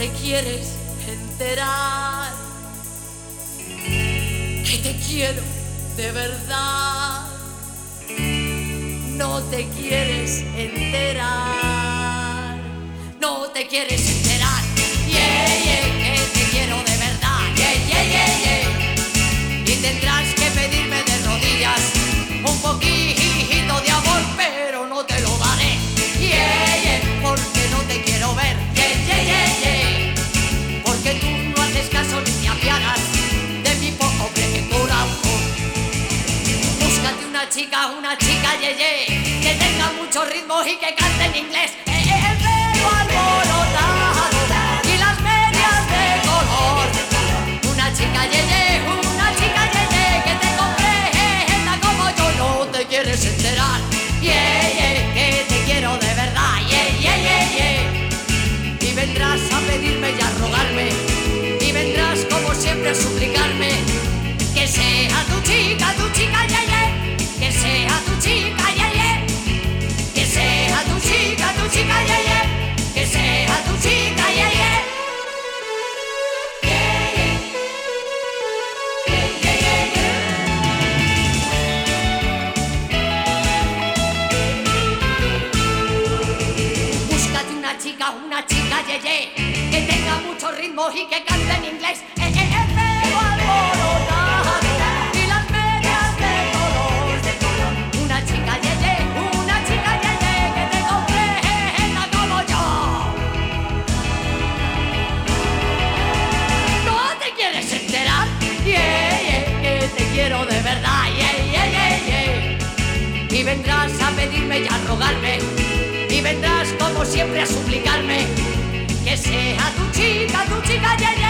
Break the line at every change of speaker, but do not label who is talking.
te quieres enterar que te quiero de verdad. No te quieres enterar, no te quieres enterar. Yeah, yeah, que te quiero de verdad. Yeah, yeah, yeah, yeah. Y tendrás que pedirme de rodillas un poquito de amor, pero no te lo daré. Yeah, yeah, porque no te quiero ver. Yeah, yeah, yeah, yeah. Porque tú no haces caso ni te apiadas de mi pobre corazón. Búscate una chica, yeah, yeah, que tenga mucho ritmo y que cante en inglés. El pelo alborotado y las medias de color. Una chica, yeah, yeah, una chica, yeah, yeah, que te comprenda como yo. No te quieres enterar, yeah, yeah, que te quiero de verdad, yeah, yeah, yeah, yeah. Y vendrás a pedirme y a rogarme, y vendrás como siempre a suplicarme que sea tu chica, yeah, yeah, que sea tu chica, yeah, yeah, que sea tu chica, yeah, yeah, que sea tu chica, yeah, yeah. Una chica, yeah, yeah, que tenga mucho ritmo y que cante en inglés. El pelo alborotado y las medias de color. Una chica, yeah, yeah, una chica, yeah, yeah, que te comprenda como yo. ¿No te quieres enterar? Yeah, yeah, que te quiero de verdad, yeah, yeah, yeah, yeah. Y vendrás a pedirme y a rogarme, y vendrás como siempre a suplicarme que sea tu chica, yeah, yeah.